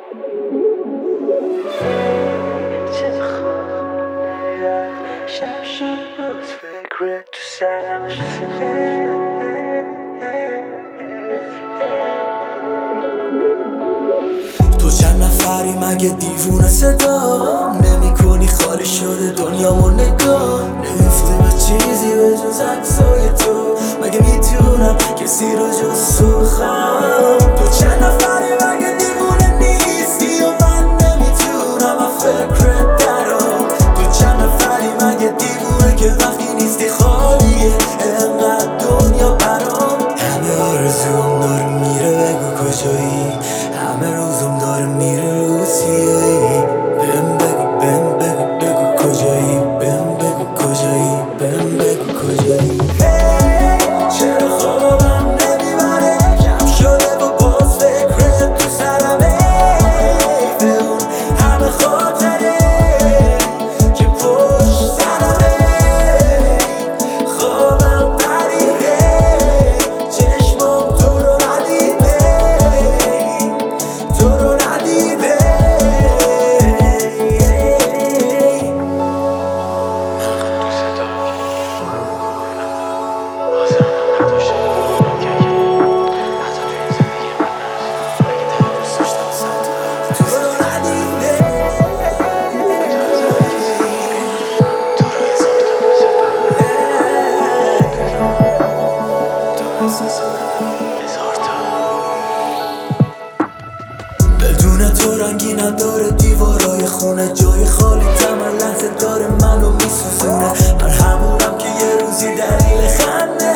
چه خونه شب شد باز فکرت تو سرم تو چند نفری مگه دیوونه صدا نمی کنی؟ خالی شده دنیامو نگاه نمیفته به چیزی به جز عکسای تو. مگه میتونم کسی رو جز تو بخوام؟ تو چند نفری مگه دیوونه نیستی و من نمیتونم از فکرت درام؟ تو چند نفری مگه دیوونه که وقتی نیستی خالیه انقدر دنیا برام؟ همه آرزوم داره میره بگو کجایی، همه روزم داره میره رو سیایی. بهم بگو کجایی، بهم بگو کجایی، بهم بگو کجایی. چرا خوابم نمیبره کم شده و باز فکرت تو سرمه؟ به اون همه خاطره که پشت سرمه خوابم پریده چشمم تو رو ندیده، تو رو ندیده. بدون تو رنگی نداره دیوارای خونه، جای خالی تمام لحظه داره منو میسوزونه. من همونم که یه روزی دلیل خنده